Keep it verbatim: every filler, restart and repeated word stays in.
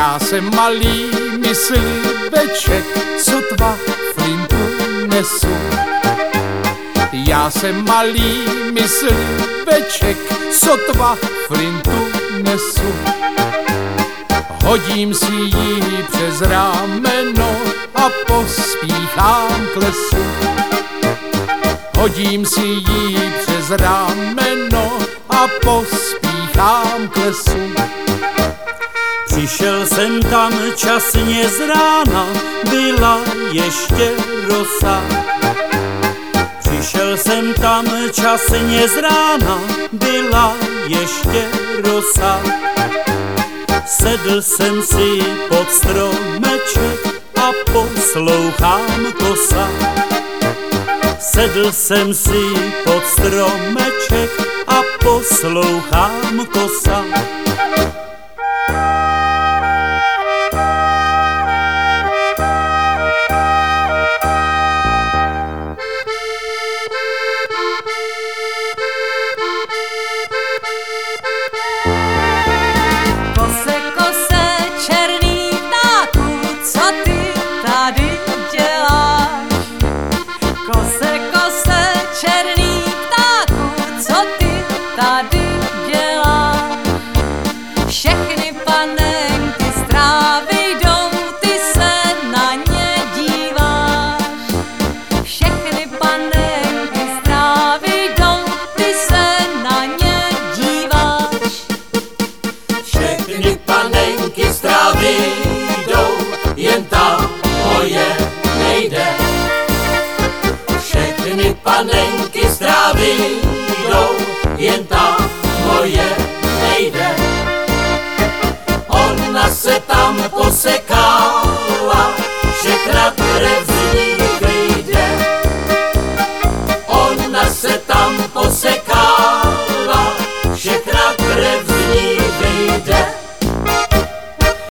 Já jsem malý mysliveček, sotva flintu nesu. Já jsem malý mysliveček, sotva flintu nesu. Hodím si ji přes rameno a pospíchám k lesu. Hodím si ji přes rameno a pospíchám k lesu. Přišel jsem tam časně z rána, byla ještě rosa. Přišel jsem tam časně z rána, byla ještě rosa. Sedl jsem si pod stromeček a poslouchám kosa. Sedl jsem si pod stromeček a poslouchám kosa. Všechny panenky z trávy jdou, ty se na ně díváš. Všechny panenky z trávy jdou, ty se na ně díváš. Všechny panenky z trávy jdou, jen ta moje nejde. Všechny panenky z trávy jdou, jen ta